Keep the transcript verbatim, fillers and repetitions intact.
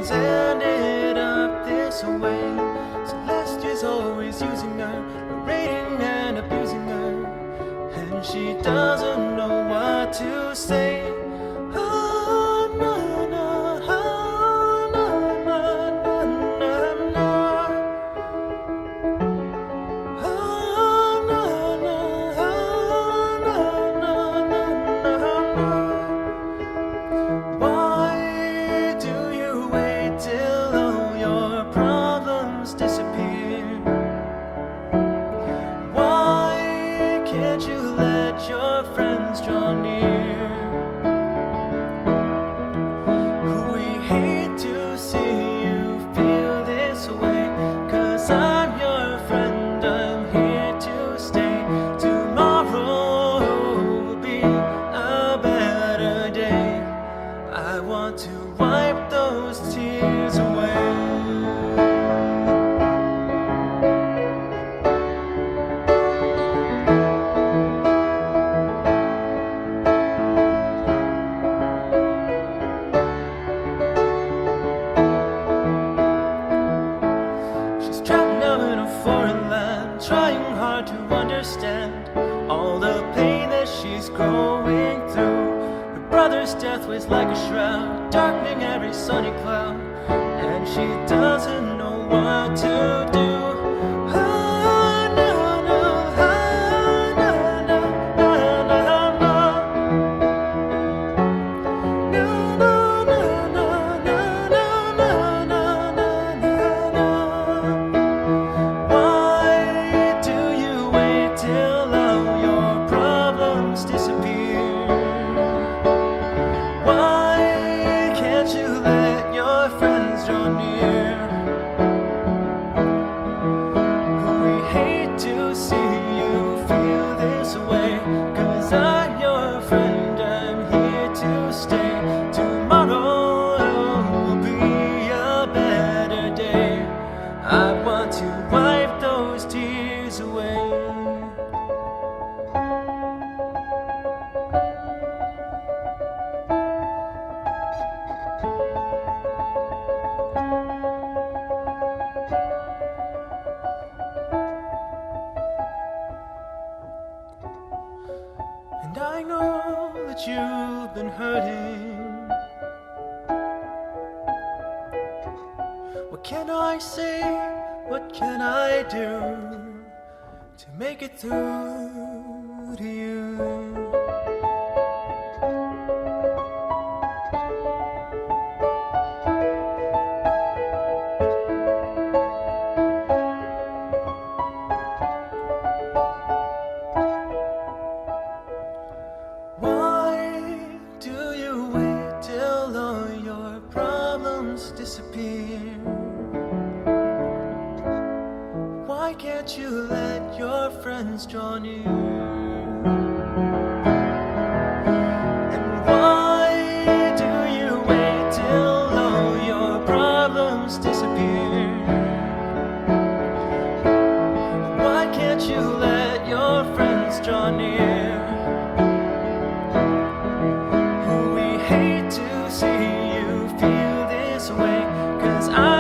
things ended up this way. Celeste is always using her, berating and abusing her, and she doesn't know what to say. Oh, no, no, oh, no, no, no, no, no. Oh, no, no, oh, no, no, no, no, no. Why do you wait till all your problems disappear? Why can't you let your friends draw near? We hate to see you feel this way, 'cause I'm your friend, I'm here to stay. Tomorrow will be a better day. I want to wipe those tears away. She's trapped now in a foreign land, trying hard to understand all the pain that she's going through. Her brother's death weighs like a shroud, darkening every sunny cloud, and she doesn't know what to do. Oh, no, no, oh, no, no, no, no, no. No, no, no, no, no, no, no, no, no, no. Why do you wait till all your problems disappear? Why can't you let your friends draw near? We hate to see you feel this way, 'cause I'm your friend, I'm here to stay. Tomorrow will be a better day. I want to wipe those tears away. And I know that you've been hurting. What can I say? What can I do to make it through to you? Why do you wait till all your problems disappear? Why can't you let your friends draw near? And why do you wait till all your problems disappear? Why can't you let your friends draw near? We hate to see you feel this way, 'cause I